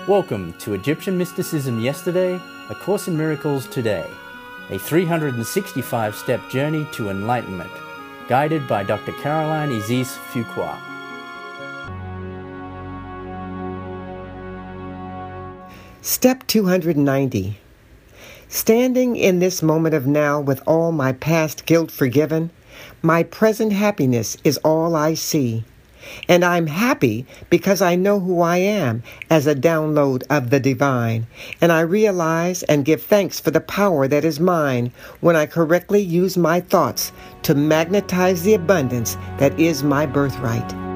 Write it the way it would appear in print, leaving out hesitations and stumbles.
Welcome to Egyptian Mysticism Yesterday, A Course in Miracles Today, a 365-step journey to enlightenment, guided by Dr. Caroline Isis Fuqua. Step 290. Standing in this moment of now with all my past guilt forgiven, my present happiness is all I see. And I'm happy because I know who I am as a download of the divine, and I realize and give thanks for the power that is mine when I correctly use my thoughts to magnetize the abundance that is my birthright.